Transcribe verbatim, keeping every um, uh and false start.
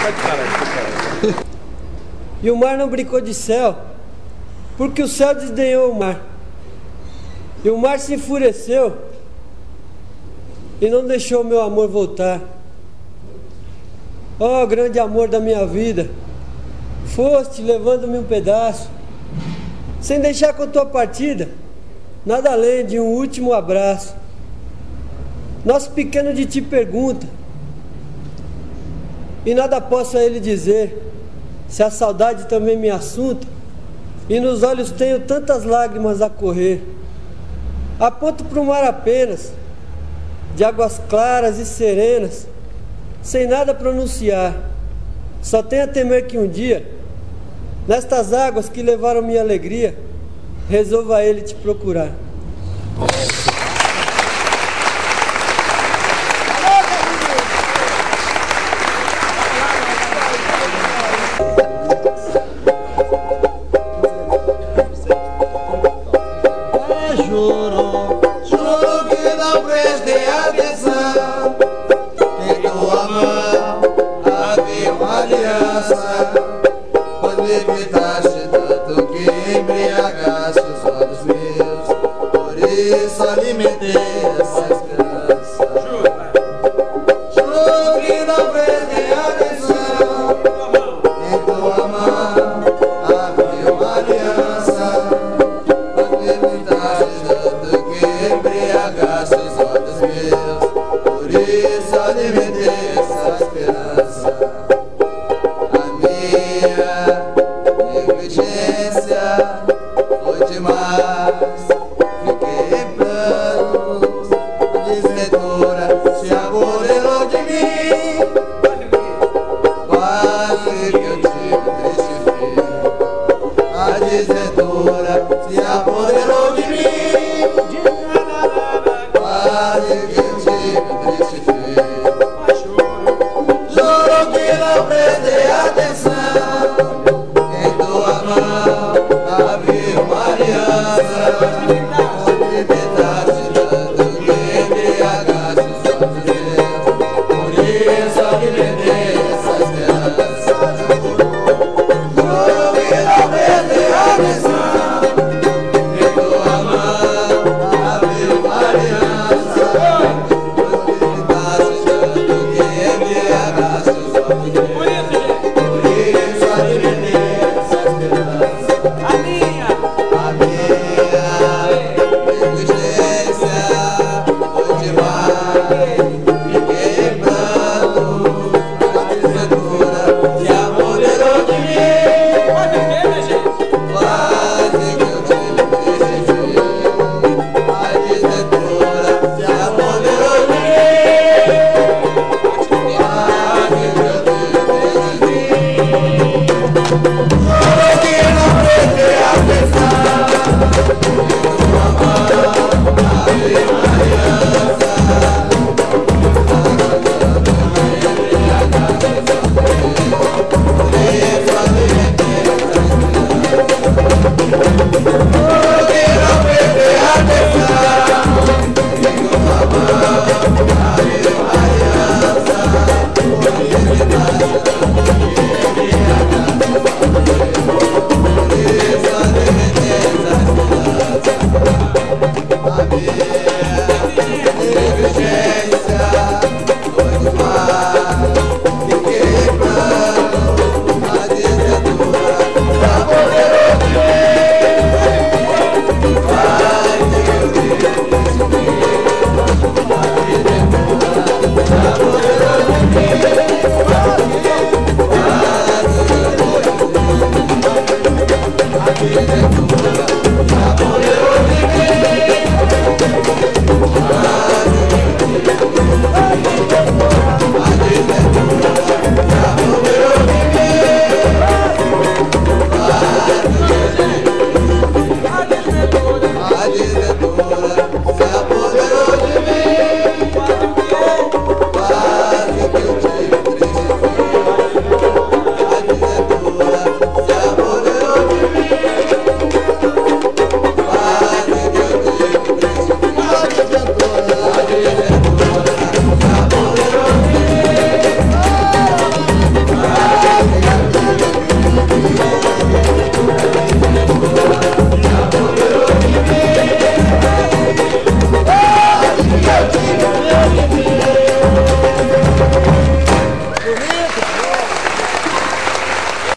E o mar não brincou de céu, porque o céu desdenhou o mar. E o mar se enfureceu e não deixou o meu amor voltar. Ó oh, grande amor da minha vida, foste levando-me um pedaço, sem deixar com a tua partida nada além de um último abraço. Nosso pequeno de ti pergunta, e nada posso a ele dizer, se a saudade também me assunta, e nos olhos tenho tantas lágrimas a correr. Aponto para o mar apenas, de águas claras e serenas, sem nada pronunciar. Só tenho a temer que um dia, nestas águas que levaram minha alegria, resolva ele te procurar. Juro, juro que não prestei atenção, em tua mão havia uma aliança, pois me evitaste tanto que embriagaste os olhos meus, por isso alimentei essa esperança. Juro que não prestei atenção, em tua mão havia uma aliança, pois me evitaste embriagaste os olhos meus, por isso alimentei essa esperança. A minha negligência foi demais, fiquei em planos, a desventura se apoderou de mim, quase que eu tive um triste fim. A desventura se apoderou de mim, quase que eu tive um triste fim. Juro que não prestei atenção, em tua mão havia uma aliança, onde me tentaste tanto que embriagaste os olhos meus, por isso alimentei essa esperança. Juro que não prestei atenção, em tua mão havia uma aliança, fiquei em plano, a desventura